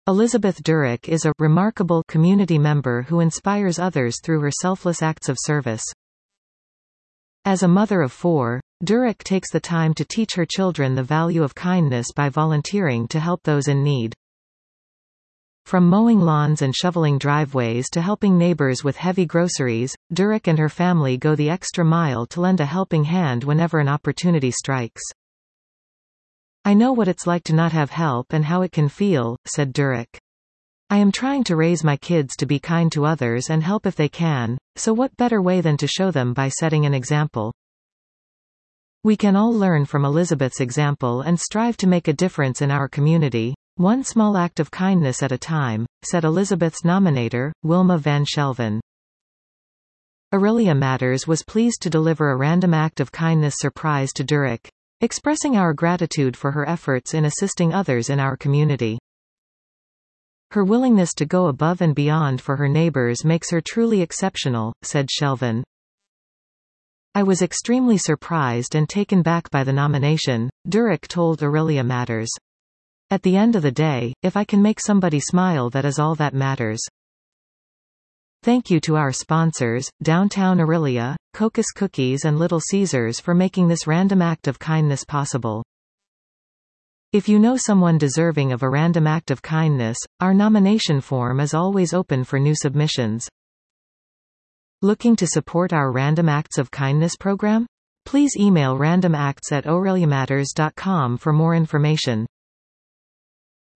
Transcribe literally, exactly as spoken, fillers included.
Elizabeth Durick is a remarkable community member who inspires others through her selfless acts of service. As a mother of four, Durick takes the time to teach her children the value of kindness by volunteering to help those in need. From mowing lawns and shoveling driveways to helping neighbors with heavy groceries, Durick and her family go the extra mile to lend a helping hand whenever an opportunity strikes. "I know what it's like to not have help and how it can feel," said Durick. "I am trying to raise my kids to be kind to others and help if they can, so what better way than to show them by setting an example?" We can all learn from Elizabeth's example and strive to make a difference in our community, one small act of kindness at a time, said Elizabeth's nominator, Wilma Van Shelven. Aurelia Matters was pleased to deliver a random act of kindness surprise to Durick, expressing our gratitude for her efforts in assisting others in our community. "Her willingness to go above and beyond for her neighbors makes her truly exceptional," said Shelven. "I was extremely surprised and taken back by the nomination," Durick told Aurelia Matters. "At the end of the day, if I can make somebody smile, that is all that matters." Thank you to our sponsors, Downtown Aurelia, Cocos Cookies and Little Caesars, for making this random act of kindness possible. If you know someone deserving of a random act of kindness, our nomination form is always open for new submissions. Looking to support our Random Acts of Kindness program? Please email randomacts at aureliamatters dot com for more information.